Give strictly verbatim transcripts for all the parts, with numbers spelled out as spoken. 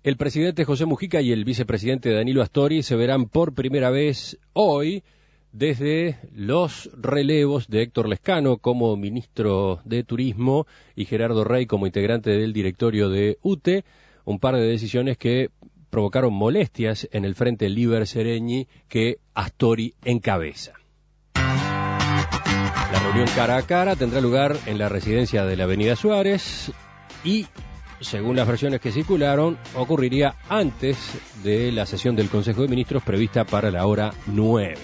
El presidente José Mujica y el vicepresidente Danilo Astori se verán por primera vez hoy desde los relevos de Héctor Lezcano como ministro de Turismo y Gerardo Rey como integrante del directorio de U T E, un par de decisiones que provocaron molestias en el frente Liber Seregni que Astori encabeza. La reunión cara a cara tendrá lugar en la residencia de la Avenida Suárez y, según las versiones que circularon, ocurriría antes de la sesión del Consejo de Ministros prevista para la hora nueve.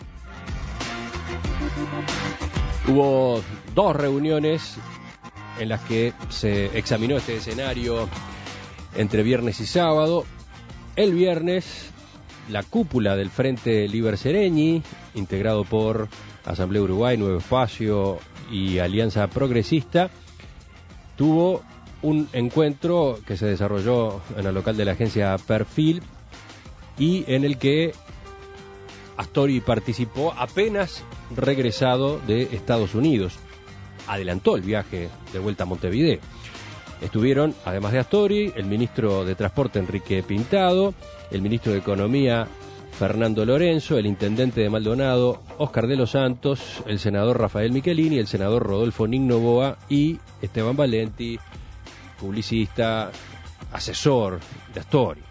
Hubo dos reuniones en las que se examinó este escenario entre viernes y sábado. El viernes, la cúpula del Frente Liber Seregni, integrado por Asamblea Uruguay, Nuevo Espacio y Alianza Progresista, tuvo un encuentro que se desarrolló en el local de la agencia Perfil y en el que Astori participó apenas regresado de Estados Unidos. Adelantó el viaje de vuelta a Montevideo. Estuvieron, además de Astori, el ministro de Transporte Enrique Pintado, el ministro de Economía Fernando Lorenzo, el intendente de Maldonado Óscar de los Santos, el senador Rafael Michelini, el senador Rodolfo Nignoboa y Esteban Valenti, publicista, asesor de Astori.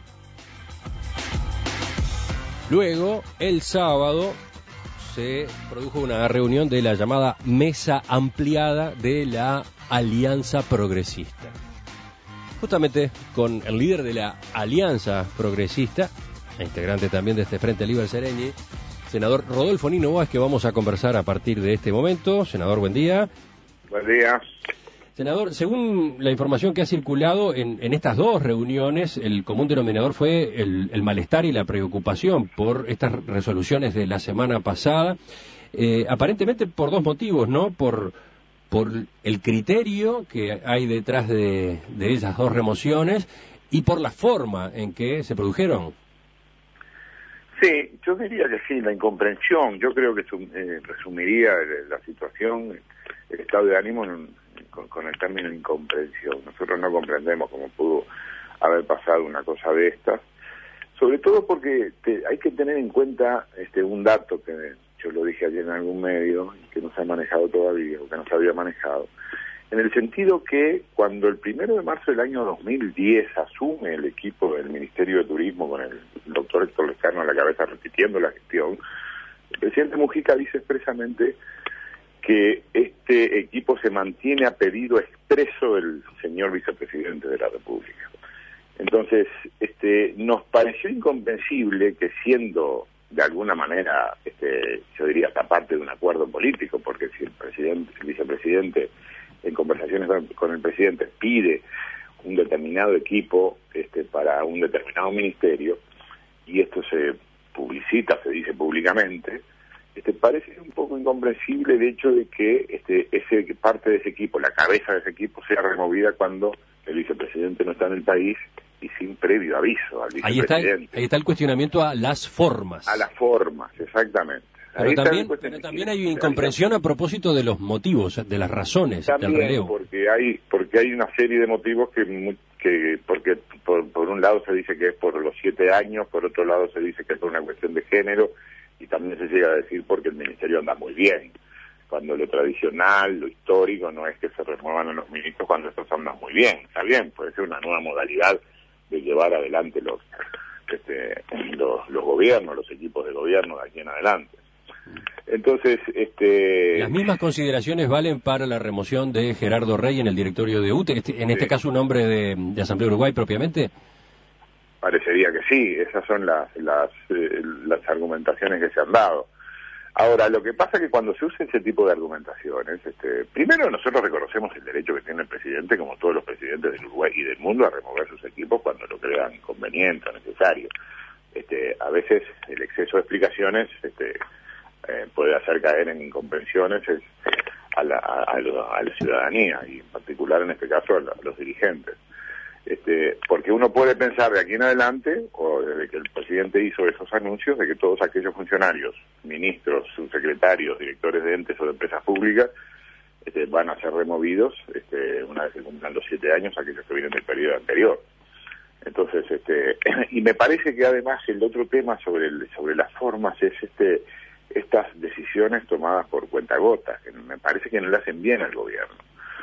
Luego, el sábado, se produjo una reunión de la llamada Mesa Ampliada de la Alianza Progresista. Justamente con el líder de la Alianza Progresista, e integrante también de este Frente Liber Seregni, senador Rodolfo Nignoboa, es que vamos a conversar a partir de este momento. Senador, buen día. Buen día. Senador, según la información que ha circulado en, en estas dos reuniones, el común denominador fue el, el malestar y la preocupación por estas resoluciones de la semana pasada, eh, aparentemente por dos motivos, ¿no? Por, por el criterio que hay detrás de, de esas dos remociones y por la forma en que se produjeron. Sí, yo diría que sí, la incomprensión. Yo creo que eh, resumiría la situación, el estado de ánimo en un, Con, con el término incomprensión. Nosotros no comprendemos cómo pudo haber pasado una cosa de estas, sobre todo porque te, hay que tener en cuenta este un dato que yo lo dije ayer en algún medio y que no se ha manejado todavía, o que no se había manejado, en el sentido que cuando el primero de marzo del año dos mil diez asume el equipo del Ministerio de Turismo con el doctor Héctor Lezcano a la cabeza repitiendo la gestión, el presidente Mujica dice expresamente que este equipo se mantiene a pedido expreso del señor vicepresidente de la República. Entonces, este, nos pareció incomprensible que siendo de alguna manera, este, yo diría hasta parte de un acuerdo político, porque si el presidente, el vicepresidente en conversaciones con el presidente pide un determinado equipo este, para un determinado ministerio, y esto se publicita, se dice públicamente, Este, parece un poco incomprensible el hecho de que este, ese parte de ese equipo, la cabeza de ese equipo, sea removida cuando el vicepresidente no está en el país y sin previo aviso al vicepresidente. Ahí está, ahí está el cuestionamiento a las formas. A las formas, exactamente. Pero también, pero también hay una incomprensión a propósito de los motivos, de las razones también, del relevo. Porque hay, porque hay una serie de motivos que, que porque por, por un lado se dice que es por los siete años, por otro lado se dice que es por una cuestión de género, y también se llega a decir porque el ministerio anda muy bien, cuando lo tradicional, lo histórico, no es que se remuevan a los ministros cuando estos andan muy bien. Está bien, puede ser una nueva modalidad de llevar adelante los este, los, los gobiernos, los equipos de gobierno de aquí en adelante. Entonces, este... Las mismas consideraciones valen para la remoción de Gerardo Rey en el directorio de U T E, este, en este sí. caso un hombre de, de Asamblea Uruguay propiamente. Parecería que sí, esas son las las, eh, las argumentaciones que se han dado. Ahora, lo que pasa es que cuando se usa ese tipo de argumentaciones, este, primero nosotros reconocemos el derecho que tiene el presidente, como todos los presidentes del Uruguay y del mundo, a remover sus equipos cuando lo crean conveniente o necesario. Este, a veces el exceso de explicaciones este, eh, puede hacer caer en incomprensiones a la, a, a, a la ciudadanía, y en particular en este caso a, la, a los dirigentes. Este, porque uno puede pensar de aquí en adelante, o desde que el presidente hizo esos anuncios, de que todos aquellos funcionarios, ministros, subsecretarios, directores de entes o de empresas públicas, este, van a ser removidos este, una vez que cumplan los siete años aquellos que vienen del periodo anterior. Entonces, este, y me parece que además el otro tema sobre el, sobre las formas es este estas decisiones tomadas por cuentagotas, que me parece que no le hacen bien al gobierno.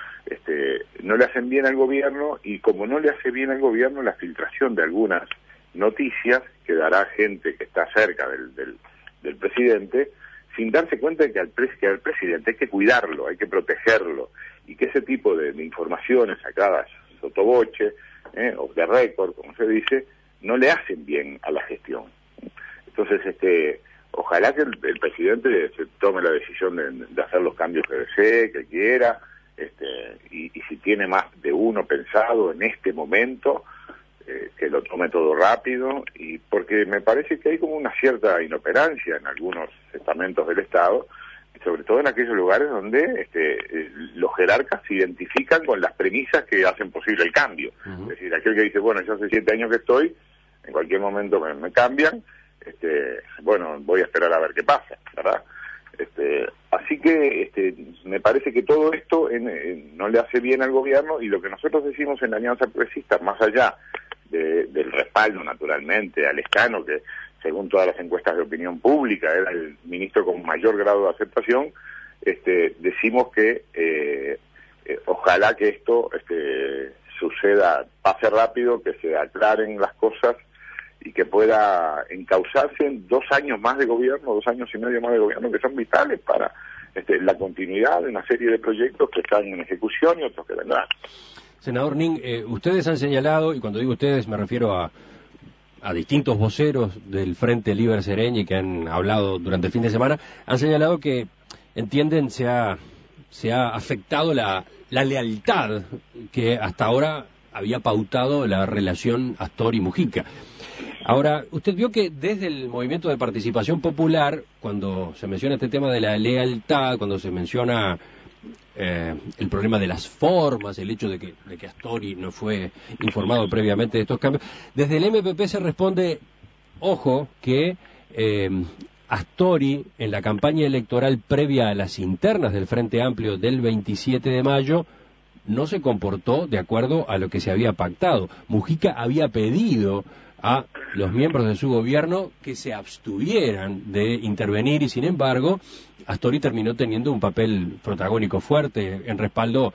Este, no le hacen bien al gobierno, y como no le hace bien al gobierno la filtración de algunas noticias que dará gente que está cerca del, del, del presidente, sin darse cuenta de que al, pres, que al presidente hay que cuidarlo, hay que protegerlo, y que ese tipo de, de informaciones sacadas sotoboche, eh, o de récord, como se dice, no le hacen bien a la gestión. Entonces, este, ojalá que el, el presidente se tome la decisión de, de hacer los cambios que desee, que quiera, este, y, y si tiene más de uno pensado en este momento, eh, que lo tome todo rápido, y porque me parece que hay como una cierta inoperancia en algunos estamentos del Estado, sobre todo en aquellos lugares donde este, eh, los jerarcas se identifican con las premisas que hacen posible el cambio. Uh-huh. Es decir, aquel que dice, bueno, yo hace siete años que estoy, en cualquier momento me, me cambian, este, bueno, voy a esperar a ver qué pasa, ¿verdad? Este, así que este, me parece que todo esto en, en, no le hace bien al gobierno, y lo que nosotros decimos en la Alianza Progresista, más allá de, del respaldo, naturalmente, al Escano, que según todas las encuestas de opinión pública era el ministro con mayor grado de aceptación, este, decimos que eh, eh, ojalá que esto este, suceda, pase rápido, que se aclaren las cosas y que pueda encauzarse en dos años más de gobierno, dos años y medio más de gobierno, que son vitales para este, la continuidad de una serie de proyectos que están en ejecución y otros que vendrán. Senador Ning, eh, ustedes han señalado, y cuando digo ustedes me refiero a, a distintos voceros del Frente Liber Sereñi que han hablado durante el fin de semana, han señalado que entienden se ha, se ha afectado la, la lealtad que hasta ahora había pautado la relación Astor y Mujica. Ahora, usted vio que desde el Movimiento de Participación Popular, cuando se menciona este tema de la lealtad, cuando se menciona eh, el problema de las formas, el hecho de que, de que Astori no fue informado previamente de estos cambios, desde el M P P se responde, ojo, que eh, Astori en la campaña electoral previa a las internas del Frente Amplio del veintisiete de mayo no se comportó de acuerdo a lo que se había pactado. Mujica había pedido a los miembros de su gobierno que se abstuvieran de intervenir, y sin embargo Astori terminó teniendo un papel protagónico fuerte en respaldo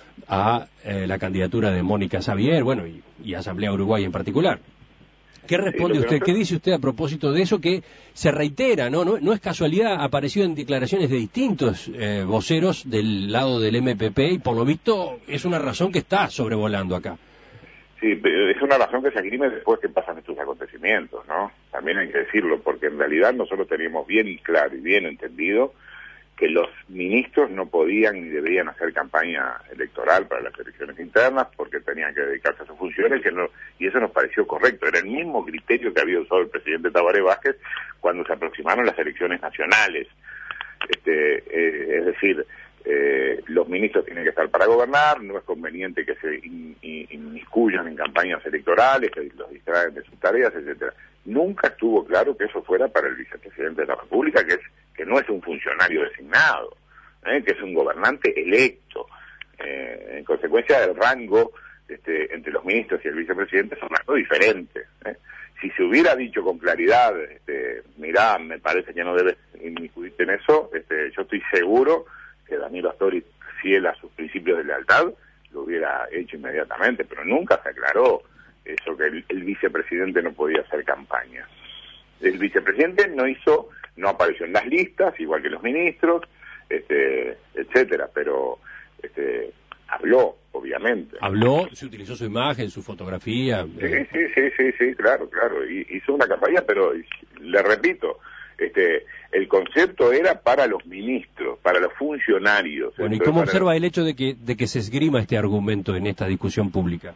a eh, la candidatura de Mónica Xavier, bueno, y, y Asamblea Uruguay en particular. ¿Qué responde usted? ¿Qué dice usted a propósito de eso que se reitera, no? No, no es casualidad, apareció en declaraciones de distintos eh, voceros del lado del M P P, y por lo visto es una razón que está sobrevolando acá. Sí, es una razón que se agrime después que pasan estos acontecimientos, ¿no? También hay que decirlo, porque en realidad nosotros teníamos bien y claro y bien entendido que los ministros no podían ni deberían hacer campaña electoral para las elecciones internas porque tenían que dedicarse a sus funciones, que no, y eso nos pareció correcto. Era el mismo criterio que había usado el presidente Tabaré Vázquez cuando se aproximaron las elecciones nacionales. Este, eh, es decir, eh, los ministros tienen que estar para gobernar, no es conveniente que se in, in, inmiscuyan en campañas electorales, que los distraen de sus tareas, etcétera. Nunca estuvo claro que eso fuera para el vicepresidente de la República, que es que no es un funcionario designado, ¿eh? que es un gobernante electo. Eh, en consecuencia, el rango este, entre los ministros y el vicepresidente es un rango diferente. ¿eh? Si se hubiera dicho con claridad, este, mirá, me parece que no debes inmiscuirte en eso, este, yo estoy seguro que Danilo Astori, fiel a sus principios de lealtad, lo hubiera hecho inmediatamente, pero nunca se aclaró eso, que el, el vicepresidente no podía hacer campaña. El vicepresidente no hizo, no apareció en las listas, igual que los ministros, este, etcétera, pero este, habló, obviamente. Habló, se utilizó su imagen, su fotografía. Sí, eh. sí, sí, sí, sí, claro, claro, y, hizo una campaña, pero le repito, este, el concepto era para los ministros, para los funcionarios. Bueno, ¿y cómo observa los... el hecho de que, de que se esgrima este argumento en esta discusión pública?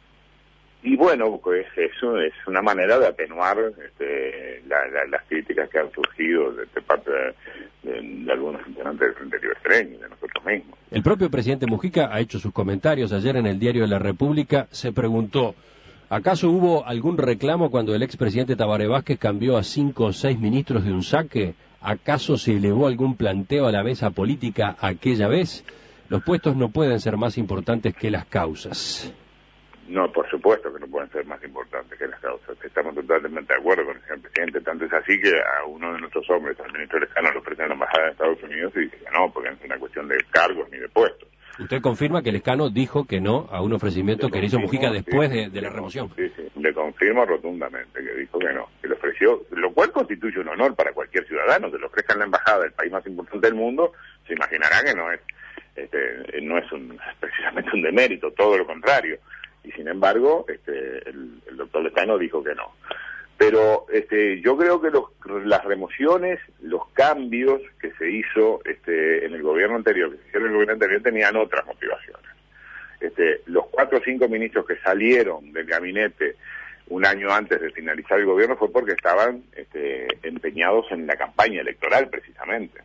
Y bueno, pues eso es una manera de atenuar este, la, la, las críticas que han surgido de, de parte de, de, de algunos integrantes del Frente Liber Sereñi, de nosotros mismos. El propio presidente Mujica ha hecho sus comentarios ayer en el Diario de la República. Se preguntó, ¿acaso hubo algún reclamo cuando el expresidente Tabaré Vázquez cambió a cinco o seis ministros de un saque? ¿Acaso se elevó algún planteo a la mesa política aquella vez? Los puestos no pueden ser más importantes que las causas. No, por supuesto que no pueden ser más importantes que las causas. Estamos totalmente de acuerdo con el señor presidente. Tanto es así que a uno de nuestros hombres, al ministro Lescano, lo ofrece en la Embajada de Estados Unidos y dice que no, porque no es una cuestión de cargos ni de puestos. ¿Usted confirma que Lescano dijo que no a un ofrecimiento le que le hizo Mujica después sí, de, de la remoción? Sí, sí, le confirmo rotundamente que dijo que no, que le ofreció, lo cual constituye un honor para cualquier ciudadano, que le ofrezca en la Embajada del país más importante del mundo, se imaginará que no es, este, no es un, precisamente un demérito, todo lo contrario. Y sin embargo, este, el, el doctor Lescano dijo que no. Pero este, yo creo que los, las remociones, los cambios que se hizo este, en el gobierno anterior, que se hicieron en el gobierno anterior, tenían otras motivaciones. Este, los cuatro o cinco ministros que salieron del gabinete un año antes de finalizar el gobierno fue porque estaban este, empeñados en la campaña electoral, precisamente.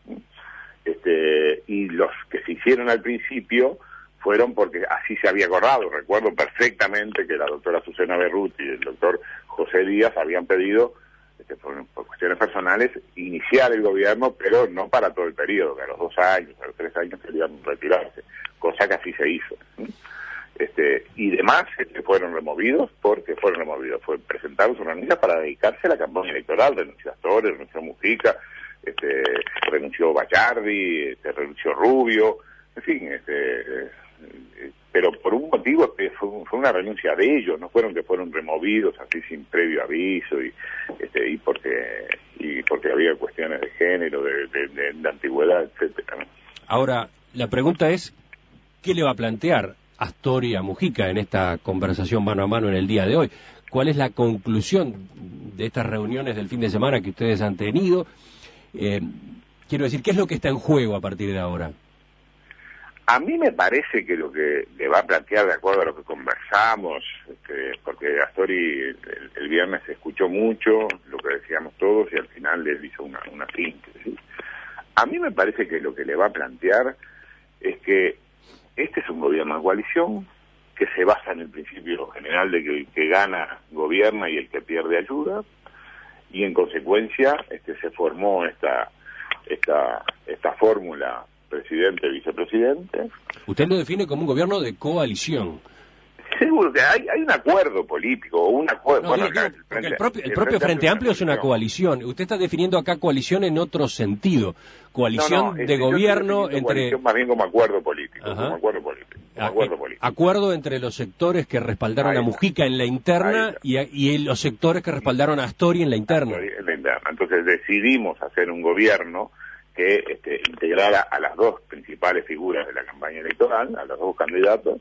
Este, y los que se hicieron al principio fueron porque así se había acordado. Recuerdo perfectamente que la doctora Susana Berruti y el doctor José Díaz habían pedido, este, por, por cuestiones personales, iniciar el gobierno, pero no para todo el periodo, que a los dos años, a los tres años querían retirarse, cosa que así se hizo. Este, y demás este, fueron removidos, porque fueron removidos, fue presentaron su renuncia para dedicarse a la campaña electoral. Renunció Astor, renunció Mujica, este, renunció Bachardi, este, renunció Rubio, en fin, este, pero por un motivo fue, fue una renuncia de ellos, no fueron que fueron removidos así sin previo aviso y este y porque y porque había cuestiones de género, de, de, de, de antigüedad, etcétera. Ahora, la pregunta es, ¿qué le va a plantear Astori a Mujica en esta conversación mano a mano en el día de hoy? ¿Cuál es la conclusión de estas reuniones del fin de semana que ustedes han tenido? Eh, quiero decir, ¿qué es lo que está en juego a partir de ahora? A mí me parece que lo que le va a plantear, de acuerdo a lo que conversamos, este, porque Astori el, el viernes escuchó mucho lo que decíamos todos y al final le hizo una, una síntesis. A mí me parece que lo que le va a plantear es que este es un gobierno de coalición que se basa en el principio general de que el que gana gobierna y el que pierde ayuda, y en consecuencia este, se formó esta esta esta fórmula presidente-vicepresidente. Usted lo define como un gobierno de coalición. Seguro que hay, hay un acuerdo político, o un acuerdo... No, bueno, digo, acá, digo, el, frente, el propio, el el propio Frente, Frente Amplio es una coalición. coalición. Usted está definiendo acá coalición en otro sentido. Coalición no, no, de es, gobierno entre... Coalición más bien como acuerdo político. Como acuerdo político, como a, acuerdo político. Acuerdo entre los sectores que respaldaron Ahí a está. Mujica en la interna y, a, y los sectores que respaldaron a Astori en la interna. En la interna. Entonces decidimos hacer un gobierno que este, integrara a las dos principales figuras de la campaña electoral, a los dos candidatos,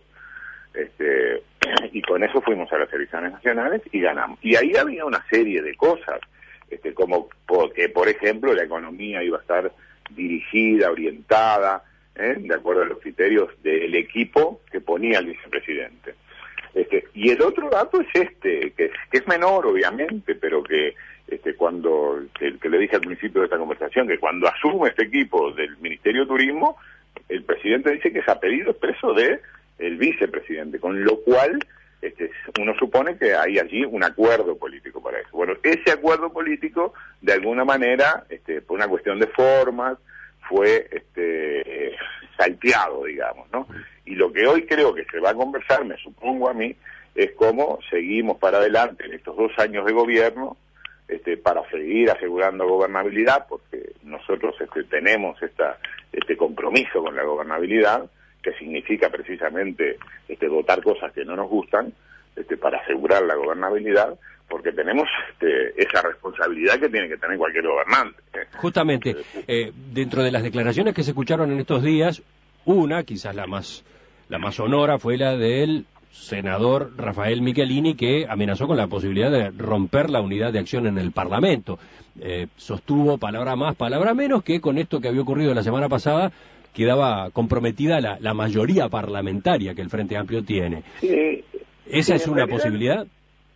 este, y con eso fuimos a las elecciones nacionales y ganamos. Y ahí había una serie de cosas, este, como que, por ejemplo, la economía iba a estar dirigida, orientada, ¿eh? de acuerdo a los criterios del equipo que ponía el vicepresidente. Este, y el otro dato es este, que es, que es menor, obviamente, pero que este, cuando, que, que le dije al principio de esta conversación, que cuando asume este equipo del Ministerio de Turismo, el presidente dice que es a pedido expreso de el vicepresidente, con lo cual este, uno supone que hay allí un acuerdo político para eso. Bueno, ese acuerdo político, de alguna manera, este, por una cuestión de formas, fue este, salteado, digamos, ¿no? Y lo que hoy creo que se va a conversar, me supongo a mí, es cómo seguimos para adelante en estos dos años de gobierno, este, para seguir asegurando gobernabilidad, porque nosotros este, tenemos esta, este compromiso con la gobernabilidad, que significa precisamente este, votar cosas que no nos gustan, este, para asegurar la gobernabilidad, porque tenemos este, esa responsabilidad que tiene que tener cualquier gobernante. ¿eh? Justamente, eh, dentro de las declaraciones que se escucharon en estos días, una, quizás la más, la más sonora, fue la del senador Rafael Michelini, que amenazó con la posibilidad de romper la unidad de acción en el Parlamento. Eh, sostuvo, palabra más, palabra menos, que con esto que había ocurrido la semana pasada, quedaba comprometida la, la mayoría parlamentaria que el Frente Amplio tiene. Sí, ¿Esa sí, es una realidad, posibilidad?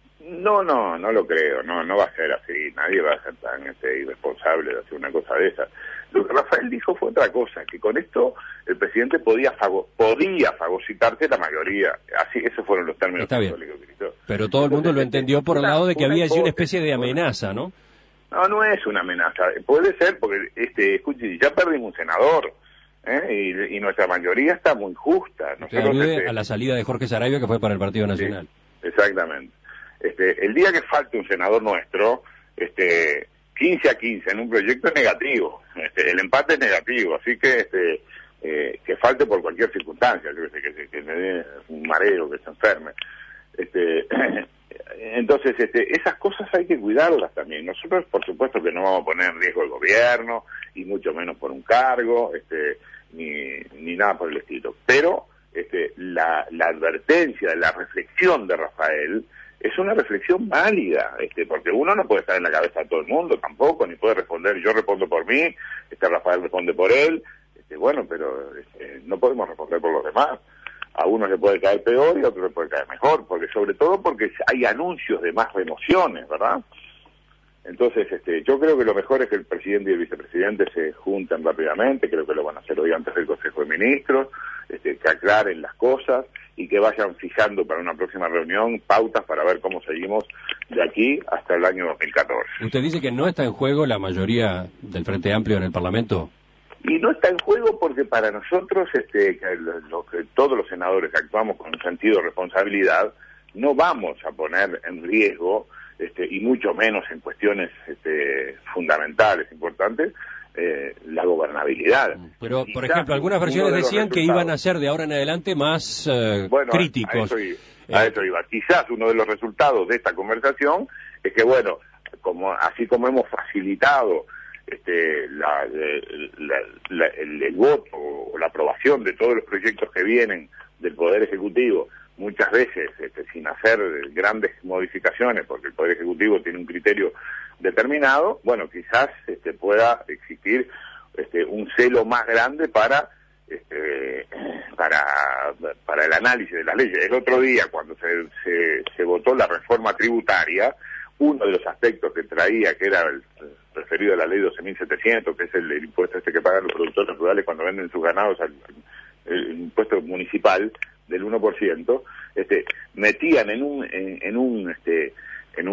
No, no, no lo creo, no, no va a ser así, nadie va a ser tan este, irresponsable de hacer una cosa de esas. Lo que Rafael dijo fue otra cosa, que con esto el presidente podía fago, podía fagocitarse la mayoría, así, esos fueron los términos. Está bien, pero todo el mundo lo entendió por el lado de que había allí una especie de amenaza, ¿no? No, no es una amenaza, puede ser porque, este, escuche, ya perdimos un senador, ¿eh? y, y nuestra mayoría está muy justa. Usted alude este, a la salida de Jorge Saravia, que fue para el Partido Nacional. Sí, exactamente. Este, el día que falte un senador nuestro, este, quince a quince en un proyecto es negativo, este, el empate es negativo, así que este, eh, que falte por cualquier circunstancia, yo que, que, que me dé un mareo, que se enferme. Este, entonces, este, esas cosas hay que cuidarlas también. Nosotros, por supuesto, que no vamos a poner en riesgo el gobierno, y mucho menos por un cargo, este, ni, ni nada por el estilo. Pero este, la, la advertencia, la reflexión de Rafael es una reflexión válida, este, porque uno no puede estar en la cabeza de todo el mundo tampoco, ni puede responder, yo respondo por mí, este Rafael responde por él, este, bueno, pero este, no podemos responder por los demás. A uno le puede caer peor y a otro le puede caer mejor, porque sobre todo porque hay anuncios de más remociones, ¿verdad? Entonces, este, yo creo que lo mejor es que el presidente y el vicepresidente se junten rápidamente, creo que lo van a hacer hoy antes del Consejo de Ministros, este, que aclaren las cosas y que vayan fijando para una próxima reunión pautas para ver cómo seguimos de aquí hasta el año dos mil catorce. ¿Usted dice que no está en juego la mayoría del Frente Amplio en el Parlamento? Y no está en juego porque para nosotros, este, que lo, lo, que todos los senadores actuamos con un sentido de responsabilidad, no vamos a poner en riesgo, este, y mucho menos en cuestiones este, fundamentales, importantes, eh, la gobernabilidad. Pero, por Quizás ejemplo, algunas versiones de decían que iban a ser de ahora en adelante más eh, bueno, críticos. A eso, iba, a eso iba. Quizás uno de los resultados de esta conversación es que, bueno, como así como hemos facilitado este, la, la, la, el, el voto o la aprobación de todos los proyectos que vienen del Poder Ejecutivo, muchas veces este, sin hacer grandes modificaciones, porque el Poder Ejecutivo tiene un criterio determinado, bueno, quizás este, pueda existir este, un celo más grande para este, para para el análisis de las leyes. El otro día, cuando se, se, se votó la reforma tributaria, uno de los aspectos que traía, que era el referido a la ley doce mil setecientos, que es el, el impuesto este que pagan los productores rurales cuando venden sus ganados, al, el impuesto municipal del uno por ciento, este, metían en un en, en un este en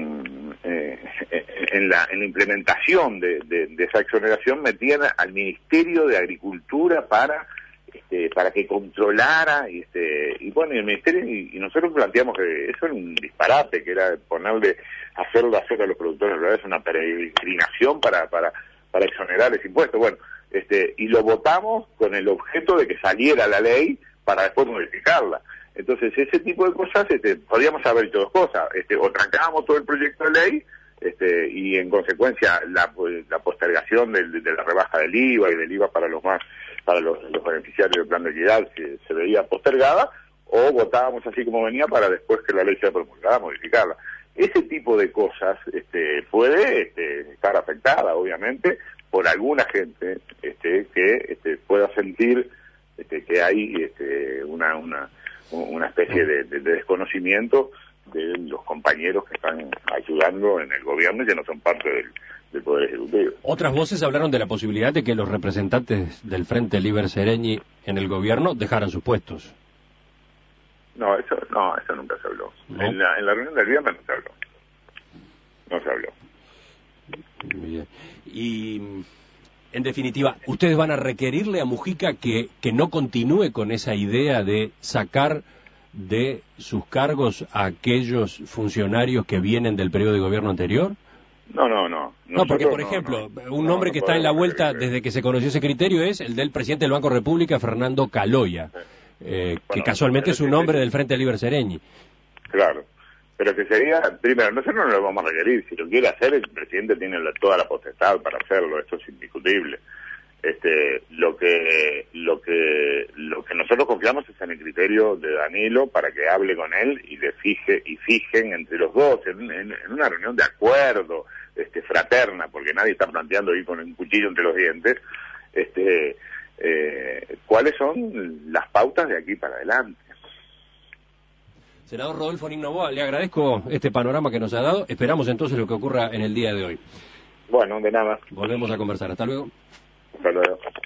un eh, en la en la implementación de, de, de esa exoneración, metían al Ministerio de Agricultura para este para que controlara y este y bueno y el ministerio y, y nosotros planteamos que eso era un disparate, que era ponerle hacerlo hacer a los productores rurales una peregrinación para para para exonerar ese impuesto. Bueno, este y lo votamos con el objeto de que saliera la ley para después modificarla. Entonces, ese tipo de cosas, este, podríamos haber hecho dos cosas, este, o trancábamos todo el proyecto de ley, este, y en consecuencia la, la postergación de, de la rebaja del I V A y del I V A para los más, para los, los beneficiarios del plan de equidad se, se veía postergada, o votábamos así como venía para después que la ley sea promulgada, modificarla. Ese tipo de cosas, este, puede, este, estar afectada, obviamente, por alguna gente, este, que, este, pueda sentir Este, que hay este, una, una, una especie de, de, de desconocimiento de los compañeros que están ayudando en el gobierno y que no son parte del, del Poder Ejecutivo. Otras voces hablaron de la posibilidad de que los representantes del Frente Liber Seregni en el gobierno dejaran sus puestos. No, eso no, eso nunca se habló. ¿No? En, la, en la reunión del viernes no se habló. No se habló. Muy bien. Y... en definitiva, ¿ustedes van a requerirle a Mujica que, que no continúe con esa idea de sacar de sus cargos a aquellos funcionarios que vienen del periodo de gobierno anterior? No, no, no. No, porque, por ejemplo, no, no, un nombre no, que está en la vuelta desde que se conoció ese criterio es el del presidente del Banco República, Fernando Caloya, eh, bueno, que casualmente es un nombre del Frente Liber Seregni. Claro. Pero que sería, primero, nosotros no lo vamos a requerir, si lo quiere hacer el presidente tiene la, toda la potestad para hacerlo, esto es indiscutible. Este, lo que, lo que, lo que nosotros confiamos es en el criterio de Danilo para que hable con él y le fije, y fijen entre los dos, en, en, en una reunión de acuerdo, este, fraterna, porque nadie está planteando ir con un cuchillo entre los dientes, este, eh, cuáles son las pautas de aquí para adelante. Senador Rodolfo Nignoboa, le agradezco este panorama que nos ha dado. Esperamos entonces lo que ocurra en el día de hoy. Bueno, de nada. Volvemos a conversar. Hasta luego. Hasta luego.